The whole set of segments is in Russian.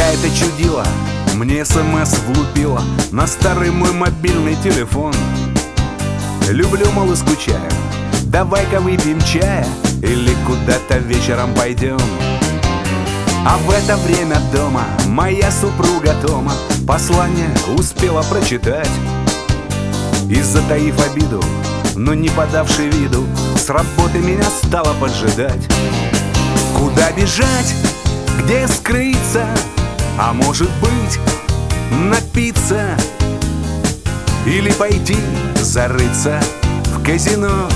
Какая-то чудила мне СМС влупила на старый мой мобильный телефон. Люблю, мол, и скучаю, давай-ка выпьем чая или куда-то вечером пойдем. А в это время дома моя супруга Тома послание успела прочитать и, затаив обиду, но не подавши виду, с работы меня стала поджидать. Куда бежать, где скрыться, а может быть напиться или пойти зарыться в казино,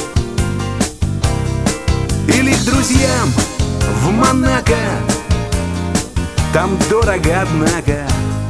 или к друзьям в Монако. Там дорого, однако,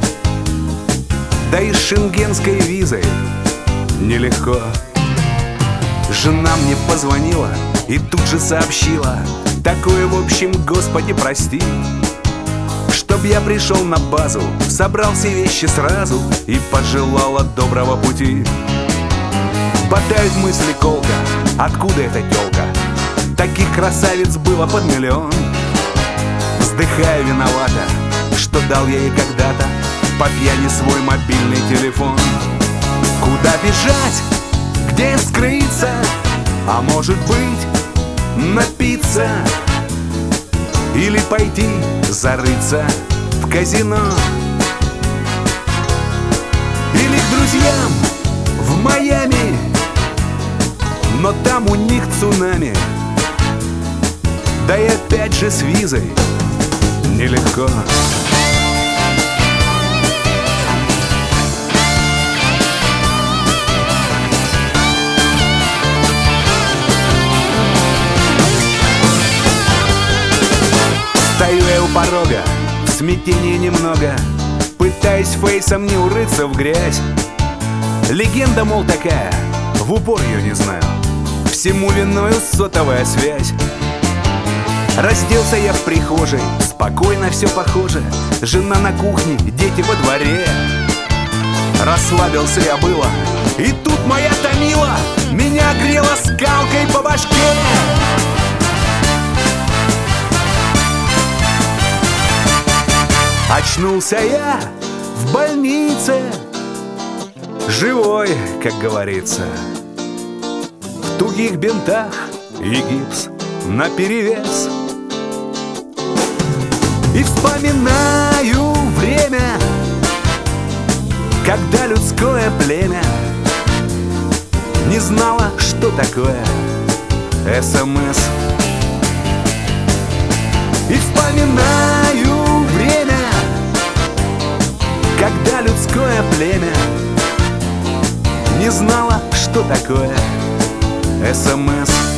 да и с шенгенской визой нелегко. Жена мне позвонила и тут же сообщила: такое, в общем, Господи, прости, чтоб я пришел на базу, собрал все вещи сразу и пожелала доброго пути. Ботают мысли колко, откуда эта тёлка? Таких красавиц было под миллион. Вздыхаю виновата, что дал я ей когда-то по пьяни свой мобильный телефон. Куда бежать, где скрыться, а может быть напиться или пойти зарыться в казино, или к друзьям в Майами, но там у них цунами, да и опять же с визой нелегко. Стою я у порога, в смятении немного, пытаюсь фейсом не урыться в грязь. Легенда, мол, такая, в упор ее не знаю, всему виною сотовая связь. Разделся я в прихожей, спокойно все похоже, жена на кухне, дети во дворе. Расслабился я было, и тут моя Томила меня грела скалкой по башке. Очнулся я в больнице, живой, как говорится, в тугих бинтах и гипс наперевес. И вспоминаю время, когда людское племя не знало, что такое СМС. И вспоминаю время, когда людское племя не знало, что такое СМС.